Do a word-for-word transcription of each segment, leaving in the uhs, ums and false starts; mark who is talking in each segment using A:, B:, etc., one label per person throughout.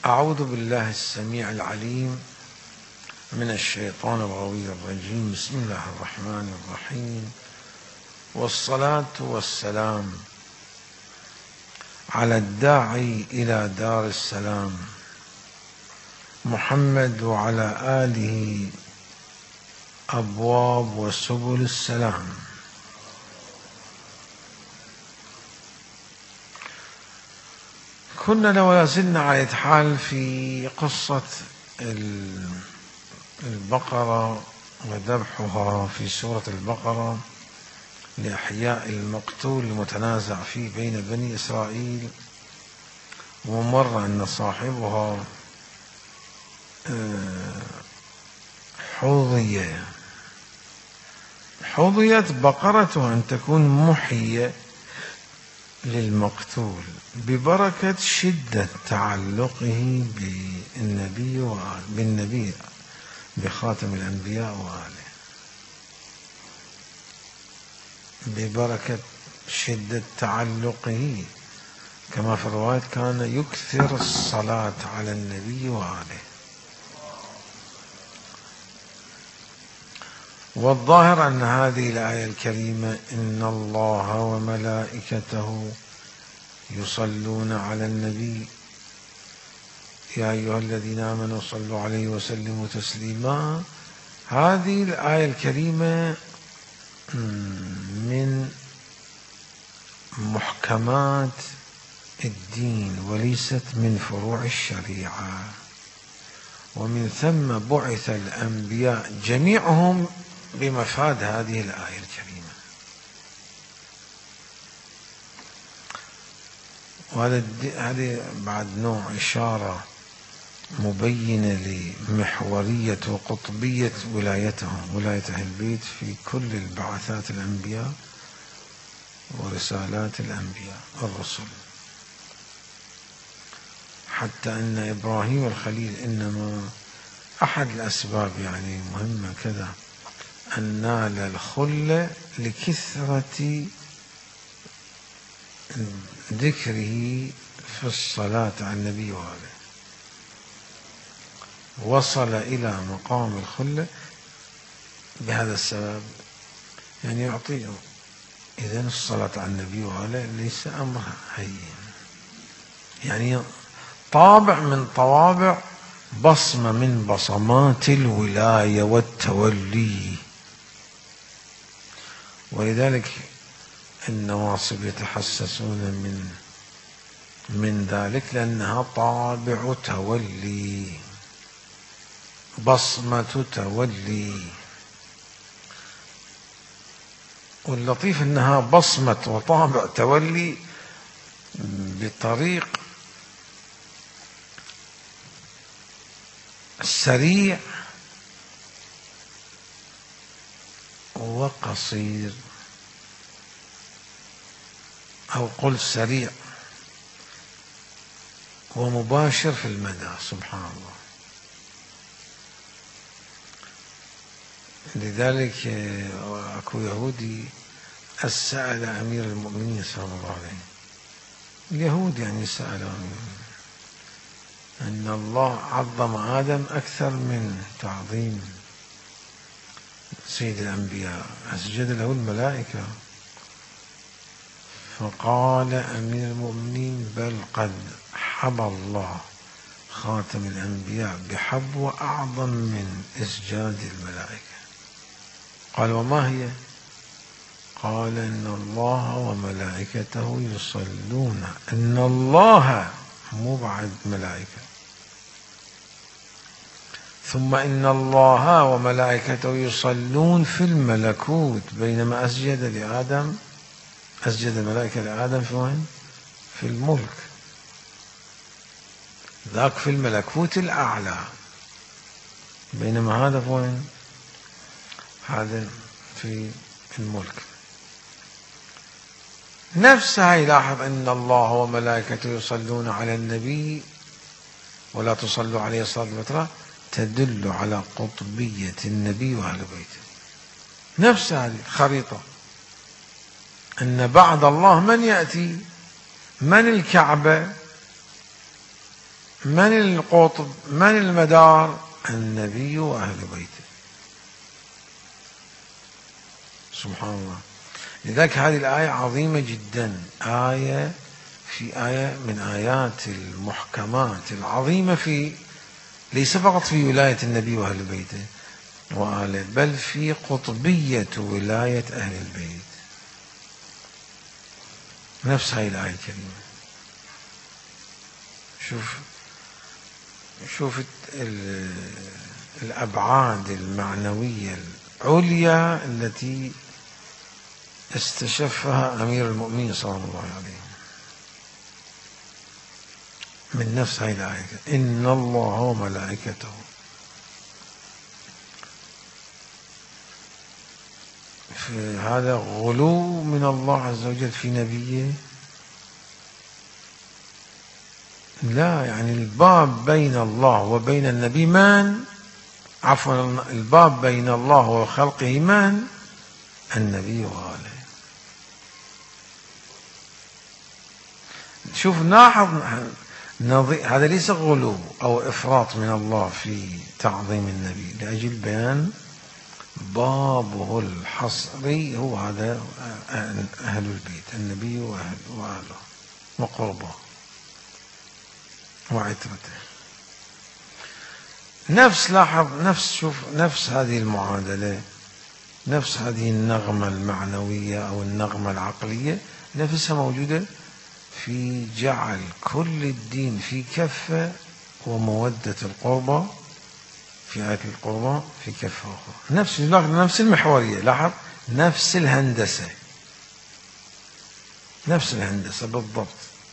A: أعوذ بالله السميع العليم من الشيطان الغوي الرجيم. بسم الله الرحمن الرحيم، والصلاة والسلام على الداعي إلى دار السلام محمد وعلى آله أبواب وسبل السلام. كنا لو زلنا على حال في قصة البقرة وذبحها في سورة البقرة لإحياء المقتول المتنازع فيه بين بني إسرائيل، ومر أن صاحبها حوضية حوضيت بقرته أن تكون محية للمقتول ببركة شدة تعلقه بالنبي بالنبي بخاتم الأنبياء وآله، ببركة شدة تعلقه، كما في الرواية كان يكثر الصلاة على النبي وآله. والظاهر أن هذه الآية الكريمة إن الله وملائكته يصلون على النبي يا أيها الذين آمنوا صلوا عليه وسلموا تسليما، هذه الآية الكريمة من محكمات الدين وليست من فروع الشريعة، ومن ثم بعث الأنبياء جميعهم بمفاد هذه الآية الكريمة. وهذا هذه بعد نوع إشارة مبينة لمحورية وقطبية ولايتهم، ولاية أهل البيت في كل البعثات الأنبياء ورسالات الأنبياء الرسل، حتى أن إبراهيم الخليل إنما أحد الأسباب يعني مهمة كذا أن نال الخلة لكثرة ذكره في الصلاة على النبي وآله، وصل إلى مقام الخلة بهذا السبب، يعني يعطيه. إذن الصلاة على النبي وآله ليس أمر هين، يعني طابع من طوابع، بصمة من بصمات الولاية والتولي. ولذلك النواصب يتحسسون من من ذلك، لأنها طابع تولي، بصمة تولي. واللطيف أنها بصمة وطابع تولي بطريق سريع وقصير، أو قل سريع ومباشر في المدى، سبحان الله. لذلك أكو يهودي سأل أمير المؤمنين صلى الله عليه وسلم، اليهود يعني سأل أن الله عظم آدم أكثر من تعظيم سيد الأنبياء، أسجد له الملائكة. فقال أمير المؤمنين بل قد حبى الله خاتم الأنبياء بحبوة أعظم من إسجاد الملائكة. قال وما هي؟ قال إن الله وملائكته يصلون، إن الله مو بعد ملائكة، ثم إن الله وملائكته يصلون في الملكوت، بينما أسجد لآدم أسجد الملائكة لآدم في وين؟ في الملك، ذاك في الملكوت الأعلى، بينما هذا في وين؟ هذا في الملك. نفسها يلاحظ أن الله وملائكته يصلون على النبي ولا تصلوا عليه صلاة الوتر، تدل على قطبية النبي وأهل بيته. نفس هذه الخريطة، أن بعد الله من يأتي؟ من الكعبة؟ من القطب؟ من المدار؟ النبي وأهل بيته. سبحان الله. لذلك هذه الآية عظيمة جدا، آية في آية من آيات المحكمات العظيمة في ليس فقط في ولاية النبي وأهل بيته وآله، بل في قطبية ولاية أهل البيت. نفس هاي الآية الكريمة. شوف شوف الأبعاد المعنوية العليا التي استشفها أمير المؤمنين صلى الله عليه وسلم من نفس هاي الآية: إن الله وملائكته. في هذا غلو من الله عز وجل في نبيه؟ لا، يعني الباب بين الله وبين النبي من؟ عفوا، الباب بين الله وخلقه من؟ النبي وآله. شوف لاحظ، هذا ليس غلو أو إفراط من الله في تعظيم النبي، لأجل بيان بابه الحصري هو هذا أهل البيت، النبي وأهل وآله وقربه وعترته. نفس لاحظ نفس شوف نفس هذه المعادلة، نفس هذه النغمة المعنوية أو النغمة العقلية نفسها موجودة في جعل كل الدين في كفة ومودة القربى في آية القربى في كفة أخرى. نفس نفس المحورية، لاحظ نفس الهندسة، نفس الهندسة بالضبط.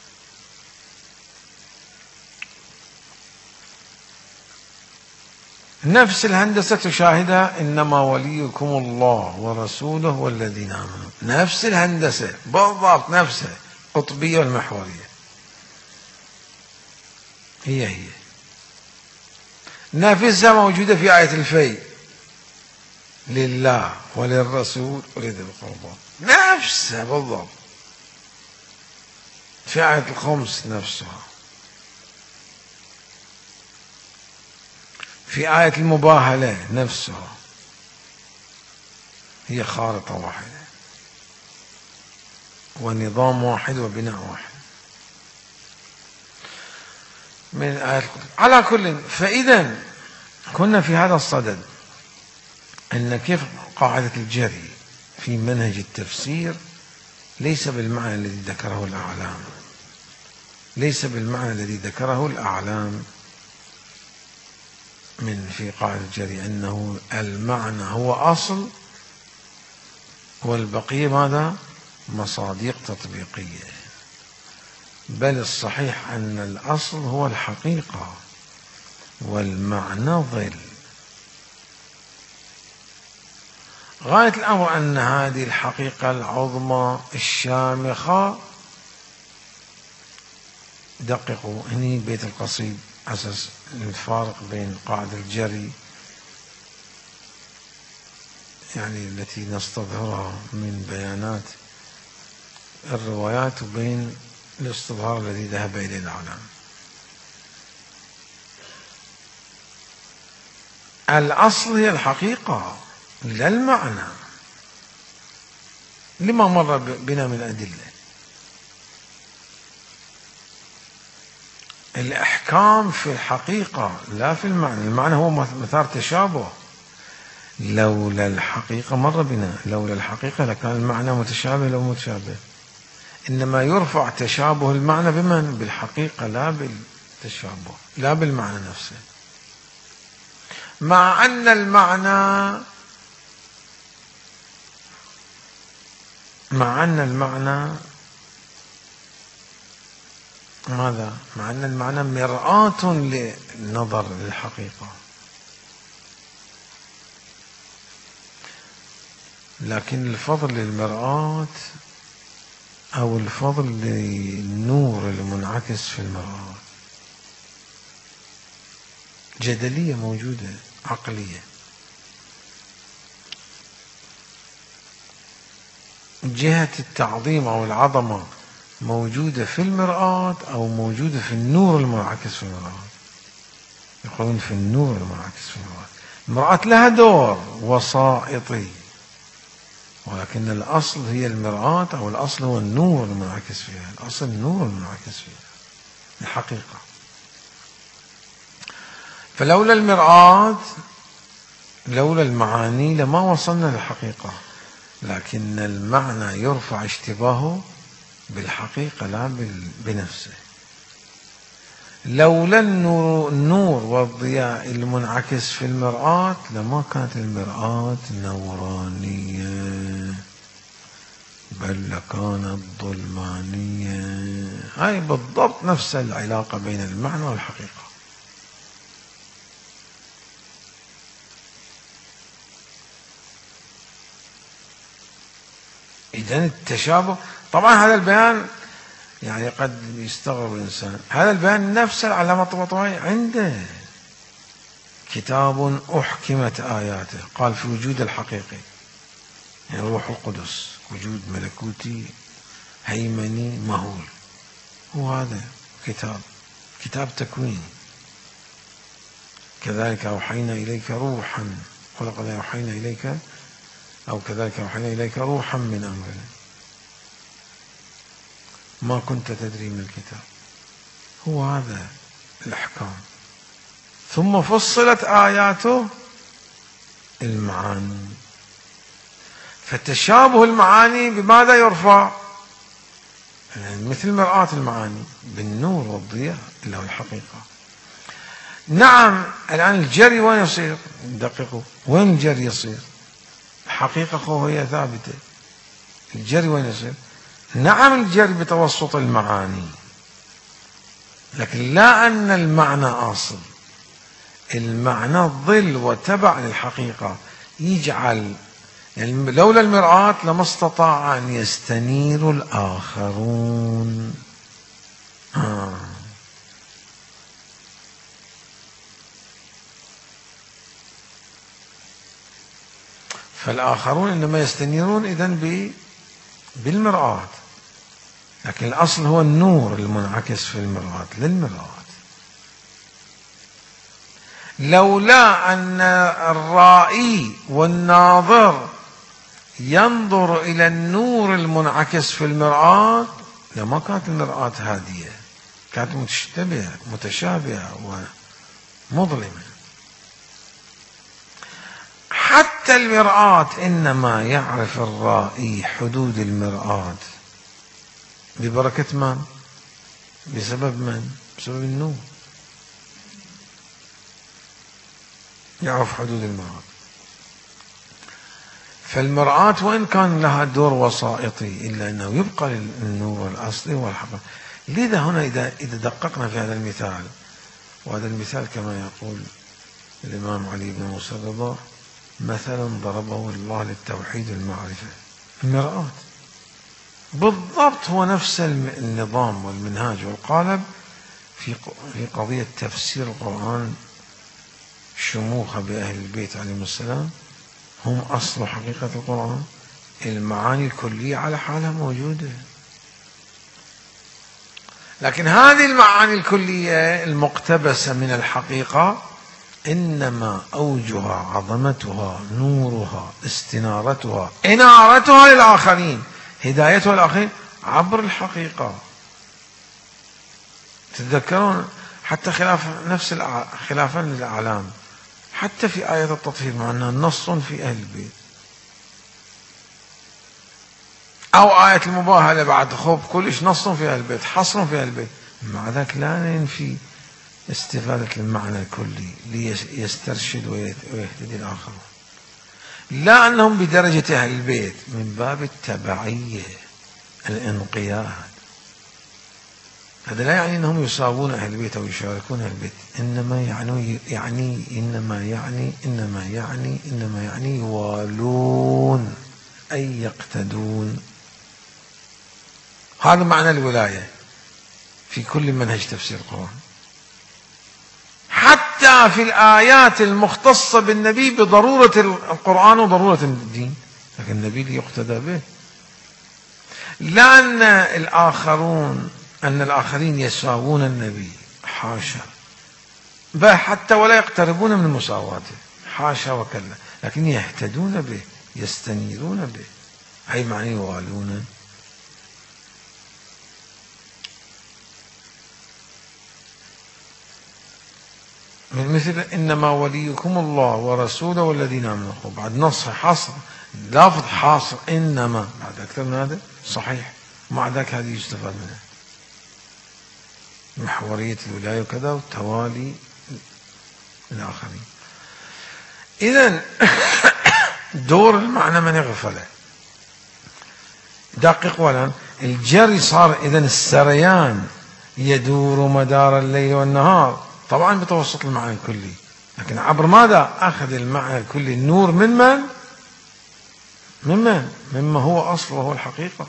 A: نفس الهندسة تشاهدها: إنما وليكم الله ورسوله والذين آمنوا. نفس الهندسة بالضبط، نفسها القطبية والمحورية هي هي نفسها موجودة في آية الفي: لله وللرسول ولذي القربى. نفسها بالضبط في آية الخمس، نفسها في آية المباهلة، نفسها. هي خارطة واحدة ونظام واحد وبناء واحد من آية. على كل، فإذا كنا في هذا الصدد أن كيف قاعدة الجري في منهج التفسير ليس بالمعنى الذي ذكره الأعلام، ليس بالمعنى الذي ذكره الأعلام من في قاعدة الجري أنه المعنى هو أصل والبقية ماذا؟ مصادق تطبيقية. بل الصحيح أن الأصل هو الحقيقة والمعنى ظل. غاية الأمر أن هذه الحقيقة العظمى الشامخة، دققوا هني بيت القصيد أساس الفارق بين قاعدة الجري يعني التي نستظهرها من بيانات الروايات وبين الاستظهار الذي ذهب إليه العالم. الأصل هي الحقيقة لا المعنى، لما مر بنا من أدلة. الإحكام في الحقيقة لا في المعنى. المعنى هو مثار تشابه. لولا الحقيقة مر بنا، لولا الحقيقة لكان المعنى متشابه لو متشابه. إنما يرفع تشابه المعنى بمن؟ بالحقيقة، لا بالتشابه، لا بالمعنى نفسه. مع أن المعنى مع أن المعنى ماذا؟ مع أن المعنى مرآة للنظر للحقيقة، لكن الفضل للمرآة أو الفضل للنور المنعكس في المرآة جدلية موجودة عقلية. جهة التعظيم أو العظمة موجودة في المرآة أو موجودة في النور المنعكس في المرآة. يقولون في النور المنعكس في المرآة. المرآة لها دور وسائطي، ولكن الأصل هي المرآة، أو الأصل هو النور المنعكس فيها. الأصل النور المنعكس فيها الحقيقة. فلولا المرآة، لولا المعاني، لما وصلنا للحقيقة. لكن المعنى يرفع اشتباهه بالحقيقة لا بنفسه. لولا النور, النور والضياء المنعكس في المرآة لما كانت المرآة نورانية، بل لكانت ظلمانية. هاي بالضبط نفس العلاقة بين المعنى والحقيقة. إذن التشابه، طبعا هذا البيان يعني قد يستغرب الإنسان، هذا البيان نفس العلامة الطباطبائية عنده كتاب أحكمت آياته، قال في وجود الحقيقي يعني روح القدس، وجود ملكوتي هيمني مهول، هو هذا كتاب كتاب تكوين. كذلك أوحينا إليك روحا، ولقد أوحينا إليك، أو كذلك أوحينا إليك روحا من أمرنا ما كنت تدري من الكتاب. هو هذا الأحكام. ثم فصلت آياته المعاني. فتشابه المعاني بماذا يرفع؟ يعني مثل مرآة المعاني بالنور والضياء اللي هو الحقيقة. نعم الآن الجري وين يصير؟ دققوا، وين الجري يصير؟ الحقيقة هي ثابتة، الجري وين يصير؟ نعم الجري بتوسط المعاني، لكن لا أن المعنى أصل. المعنى ظل وتبع للحقيقة، يجعل يعني لولا المرآة لما استطاع أن يستنير الآخرون. آه. فالآخرون إنما يستنيرون إذن بالمرآة، لكن الأصل هو النور المنعكس في المرآة للمرآة. لولا أن الرائي والناظر ينظر إلى النور المنعكس في المرآة لما كانت المرآة هادية، كانت متشابهة متشابهة ومظلمة. حتى المرآة إنما يعرف الرائي حدود المرآة ببركة من؟ بسبب من؟ بسبب النور. يعرف حدود المرآة. فالمرآة وإن كان لها دور وسائطي إلا أنه يبقى النور الأصلي والحقيقي. لذا هنا إذا إذا دققنا في هذا المثال، وهذا المثال كما يقول الإمام علي بن موسى الرضا مثلا ضربه الله للتوحيد والمعرفة، المرآة بالضبط هو نفس النظام والمنهاج والقالب في في قضية تفسير القرآن. شموخ بأهل البيت عليهم السلام هم أصل حقيقة القرآن. المعاني الكلية على حالها موجودة، لكن هذه المعاني الكلية المقتبسة من الحقيقة إنما أوجها عظمتها نورها استنارتها إنارتها للآخرين، هدايتها للآخرين عبر الحقيقة. تتذكرون حتى خلاف نفس خلافا للأعلام، حتى في آية التطهير مع أنها نص في أهل البيت، أو آية المباهلة بعد خوف كلش نص في أهل البيت، حصر في أهل البيت، مع ذلك لا ننفي استفادة المعنى الكلي ليسترشد ويهتدي الآخرون. لا أنهم بدرجة أهل البيت من باب التبعية الانقياد. هذا لا يعني أنهم يساوون أهل البيت أو يشاركون أهل البيت، إنما يعني يعني إنما يعني إنما يعني إنما يعني يوالون أي يقتدون. هذا معنى الولاية في كل منهج تفسير القرآن، حتى في الآيات المختصة بالنبي بضرورة القرآن وضرورة الدين، لكن النبي يقتدى به. لا أن الآخرون أن الآخرين يساوون النبي، حاشا، بل حتى ولا يقتربون من مساواته، حاشا وكلا، لكن يهتدون به، يستنيرون به، أي معنى يوالون. من مثل إنما وليكم الله ورسوله والذين آمنوا، بعد نص حصر، لفظ حاصر إنما، بعد أكثر من هذا صحيح، ومع ذلك هذه يستفاد منها محورية الولاية وكذا وتوالي الآخرين. إذن دور المعنى من يغفله. دقق ولا الجري صار إذن السريان يدور مدار الليل والنهار، طبعا بتوسط المعنى الكلي، لكن عبر ماذا؟ أخذ المعنى الكلي، النور من من؟ من من؟ مما هو أصل وهو الحقيقة.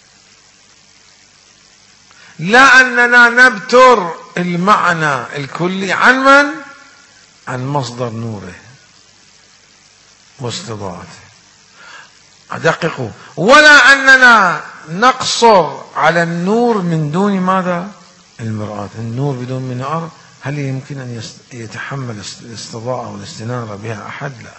A: لا أننا نبتر المعنى الكلي عن من؟ عن مصدر نوره واستضاءته. أدققوا، ولا أننا نقصر على النور من دون ماذا؟ المرآة. النور بدون منار هل يمكن أن يتحمل الاستضاءة والاستنارة بها أحد؟ لا.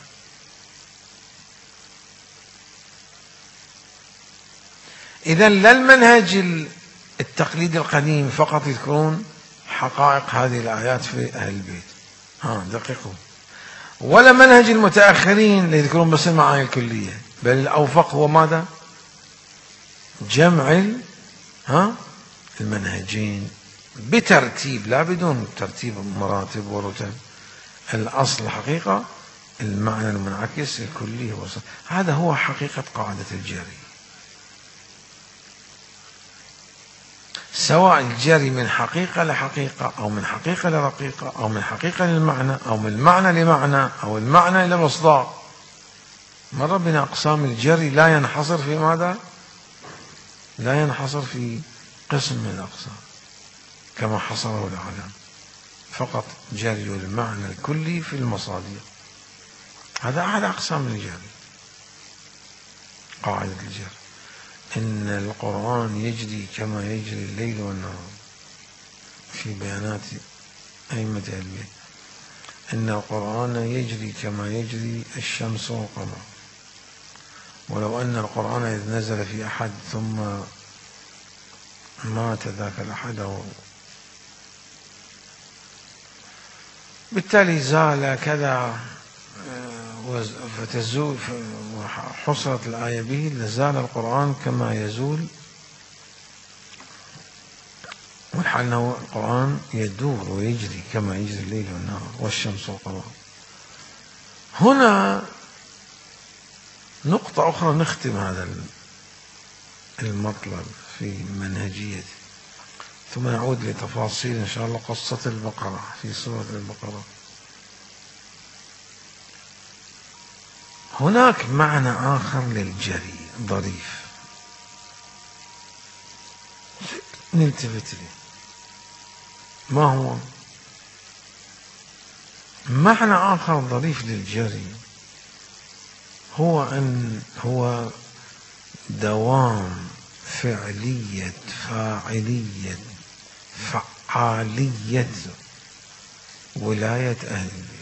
A: إذن لا المنهج التقليد القديم فقط يذكرون حقائق هذه الآيات في أهل البيت، ها دققوا، ولا منهج المتأخرين اللي يذكرون بس المعاني الكلية، بل الأوفق هو ماذا؟ جمع ها المنهجين بترتيب، لا بدون ترتيب مراتب ورتب. الأصل الحقيقة المعنى المنعكس الكلي هو صح. هذا هو حقيقة قاعدة الجري، سواء الجري من حقيقة لحقيقة أو من حقيقة لرقيقة أو من حقيقة للمعنى أو من المعنى لمعنى أو المعنى إلى مصداق. مر بنا أقسام الجري لا ينحصر في ماذا؟ لا ينحصر في قسم من الأقسام كما حصره العالم، فقط جري المعنى الكلي في المصادر. هذا أحد أقسام الجري، قاعدة الجري. إن القرآن يجري كما يجري الليل والنهار في بيانات أئمة أهل البيت. إن القرآن يجري كما يجري الشمس والقمر. ولو أن القرآن إذ نزل في أحد ثم مات ذاك الأحد أو بالتالي زال كذا فتزول وحصلت الآية به لزال القرآن كما يزول، والحال أنه القرآن يدور ويجري كما يجري الليل والنهار والشمس والقمر. هنا نقطة أخرى نختم هذا المطلب في منهجيته، ثم نعود لتفاصيل إن شاء الله قصة البقرة في سورة البقرة. هناك معنى آخر للجري ظريف نلتفت له، ما هو؟ معنى آخر ظريف للجري هو أن هو دوام فعلية فاعلية فعالية ولاية أهل البيت.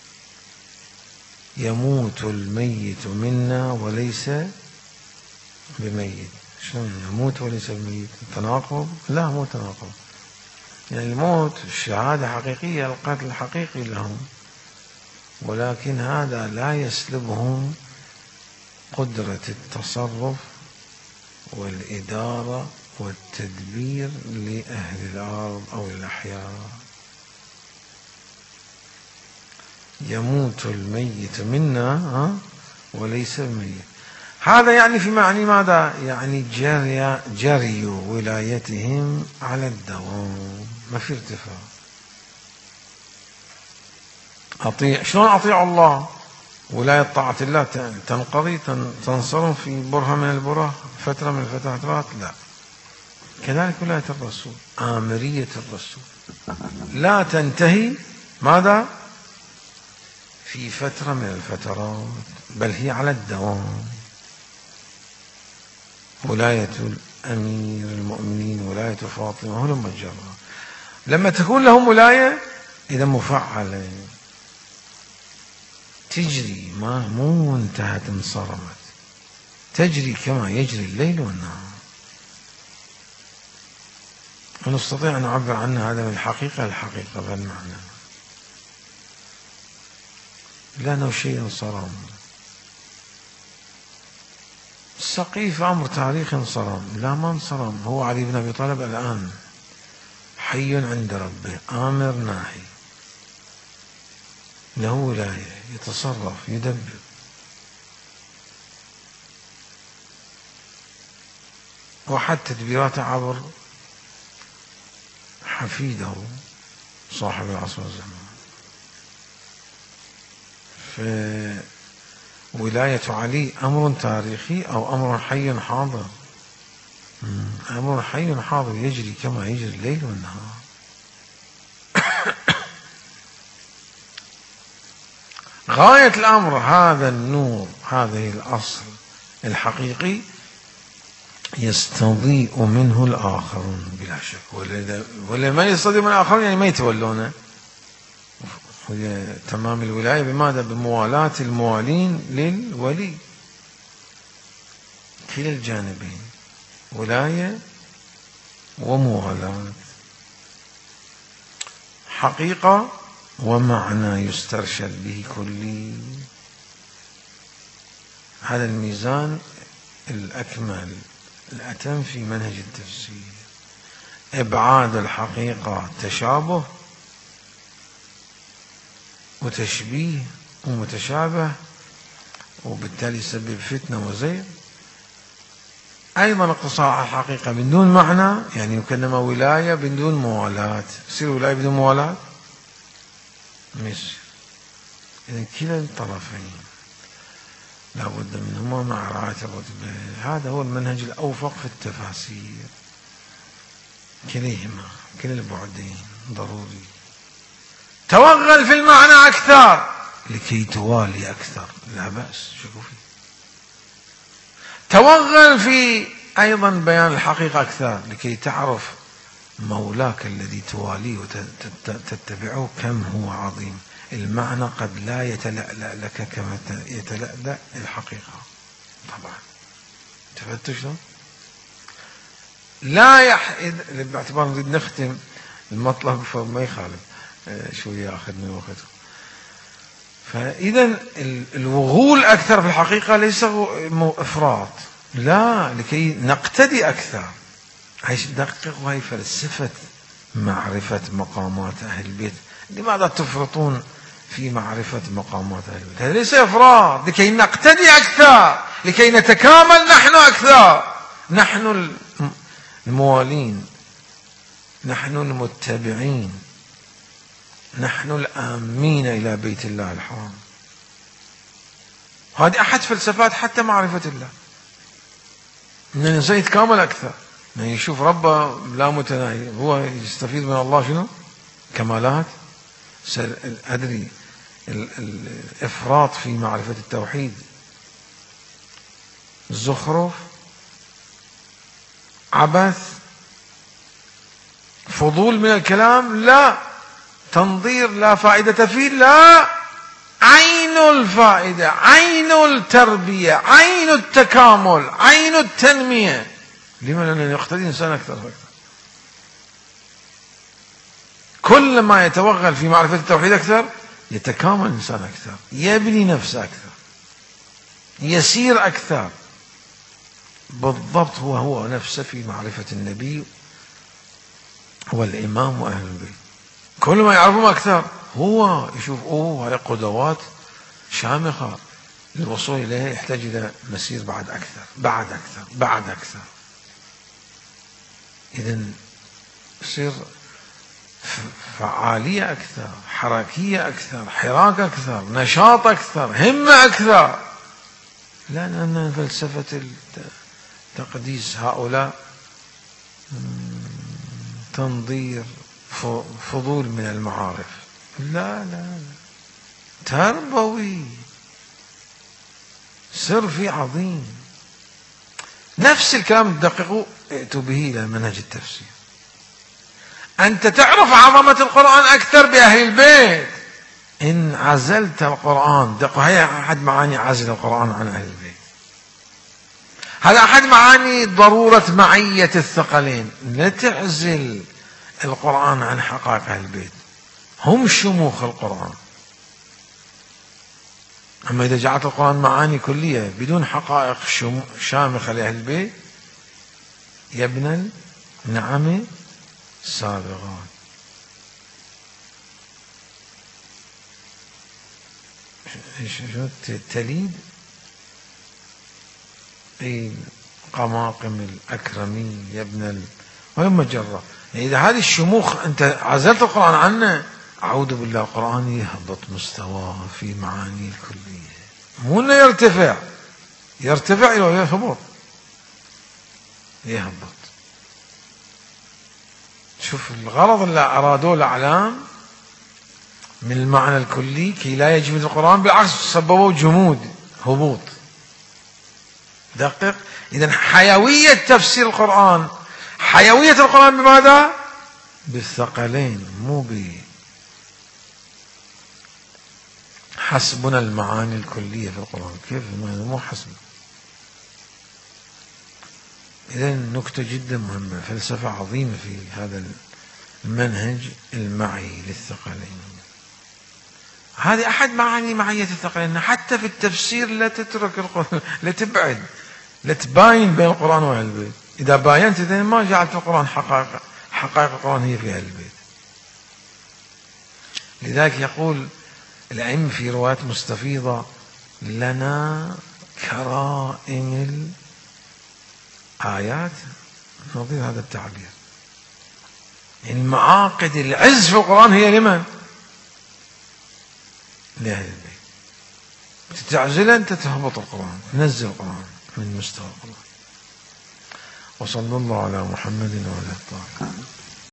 A: يموت الميت منا وليس بميت. شنو يموت وليس بميت؟ تناقض؟ لا مو تناقض، يعني الموت الشهادة حقيقية، القتل حقيقي لهم، ولكن هذا لا يسلبهم قدرة التصرف والإدارة والتدبير لأهل الأرض أو الأحياء. يموت الميت منا وليس بميت. هذا يعني في معنى ماذا؟ يعني جري جري ولايتهم على الدوام، ما في ارتفاع. أطيع، شلون أطيع الله؟ ولاية طاعة الله تنقضي تنصرف في برهة من البرهة، فترة من الفترات؟ لا. كذلك ولاية الرسول، آمرية الرسول لا تنتهي ماذا؟ في فترة من الفترات، بل هي على الدوام. ولاية أمير المؤمنين، ولاية فاطمة، هلم الجرة. لما تكون لهم ولاية إذا مفعلة تجري، ما مو انتهت انصرمت، تجري كما يجري الليل والنهار. ونستطيع أن نعبر عنها هذا من الحقيقة الحقيقة بالمعنى، لأنه شيء صرم. السقيف أمر تاريخي صرم، لا ما انصرم. هو علي بن أبي طالب الآن حي عند ربه، آمر ناهي، له ولاية، يتصرف يدبر. وحتى تدبيراته عبر حفيده صاحب العصر والزمان. فولاية علي أمر تاريخي أو أمر حي حاضر؟ أمر حي حاضر يجري كما يجري الليل والنهار. غاية الأمر هذا النور، هذه الأصل الحقيقي يستضيء منه الآخرون بلا شك، ولا ما يستضيء من الآخرون يعني ما يتولونه. تمام الولاية بماذا؟ بموالاة الموالين للولي، كلا الجانبين، ولاية وموالاة، حقيقة ومعنى يسترشد به كلي. هذا الميزان الأكمل الأتم في منهج التفسير. إبعاد الحقيقة تشابه وتشبيه ومتشابه، وبالتالي يسبب فتنة وزيغ. أيضا اقتصار على الحقيقة من دون معنى، يعني يكلمها ولاية بدون موالاة. يصير ولاية بدون موالاة؟ مش. إذا كلا الطرفين لا بد منهما مع رعاية الرتبة. هذا هو المنهج الأوفق في التفاسير، كليهما كلا البعدين ضروري. توغل في المعنى أكثر لكي توالي أكثر، لا بأس، شكو فيه. توغل في أيضا بيان الحقيقة أكثر لكي تعرف مولاك الذي تواليه وتتبعه كم هو عظيم. المعنى قد لا يتلألأ لك كما يتلألأ الحقيقة. طبعا تفتش له لا يح... باعتبار نريد نختم المطلب فما يخالف شوية أخذ من وقته. فإذا الوغول أكثر في الحقيقة ليس إفراط، لا، لكي نقتدي أكثر. هاي دقق، وهي فلسفة معرفة مقامات أهل البيت. لماذا تفرطون في معرفة مقامات أهل البيت؟ هذا ليس إفراط، لكي نقتدي أكثر، لكي نتكامل نحن أكثر. نحن الموالين، نحن المتبعين، نحن الآمين إلى بيت الله الحرام. هذه أحد فلسفات حتى معرفة الله، أن الإنسان يتكامل أكثر، يعني يشوف ربه لا متناهي، هو يستفيد من الله شنو؟ كمالات. أدري الإفراط في معرفة التوحيد زخرف، عبث، فضول من الكلام، لا، تنظير لا فائدة فيه، لا، عين الفائدة، عين التربية، عين التكامل، عين التنمية. لما؟ لأنه يقتدي إنسان أكثر أكثر. كل ما يتوغل في معرفة التوحيد أكثر يتكامل إنسان أكثر، يبني نفسه أكثر، يسير أكثر. بالضبط هو هو نفسه في معرفة النبي والإمام وأهل البيت. كل ما يعرفهم أكثر هو يشوف أوه هاي قدوات شامخة، للوصول إليها يحتاج إلى مسير بعد أكثر بعد أكثر بعد أكثر. إذن يصير فعالية أكثر، حركية أكثر، حراك أكثر، نشاط أكثر، همة أكثر. لا، لأن فلسفة التقديس هؤلاء تنظير، فضول من المعارف، لا لا لا، تربوي، سر في عظيم. نفس الكلام تدققوا ائتوا به إلى منهج التفسير. أنت تعرف عظمة القرآن أكثر بأهل البيت. إن عزلت القرآن، دقوا هي أحد معاني عزل القرآن عن أهل البيت. هذا أحد معاني ضرورة معية الثقلين. لا تعزل القرآن عن حقائق أهل البيت، هم شموخ القرآن. أما إذا جعلت القرآن معاني كلية بدون حقائق شامخة لأهل البيت، يا ابن النعم سابغات. شو تليد أي قماقم الأكرمين يا ابن ال... وين مجرة. إذا هذه الشموخ أنت عزلت القرآن عنه، أعوذ بالله، القرآن يهبط مستواه في معاني الكلية، مو إنه يرتفع، يرتفع إلى يهبط، يهبط. شوف الغرض اللي أرادوه الأعلام من المعنى الكلي كي لا يجمد القرآن، بالعكس سببوا جمود، هبوط. دقق. إذن حيوية تفسير القرآن، حيوية القرآن بماذا؟ بالثقلين، مو ب حسبنا المعاني الكلية في القرآن. كيف؟ مو حسب. إذن نكتة جدا مهمة، فلسفة عظيمة في هذا المنهج المعي للثقلين. هذه أحد معاني معية الثقلين. حتى في التفسير لا تترك القرآن، لا تبعد، لا تباين بين القرآن وأهل البيت. إذا باينت إذن ما جعلت القرآن حقائق، حقائق القرآن هي في أهل البيت. لذلك يقول الأئمة في روايات مستفيضة: لنا كرائم الآيات، نظير هذا التعبير. المعاقد العز في القرآن هي لمن؟ لأهل البيت. تتعزل أنت تهبط القرآن، تنزل القرآن من مستوى القرآن. وصلى الله على محمد وعلى آله.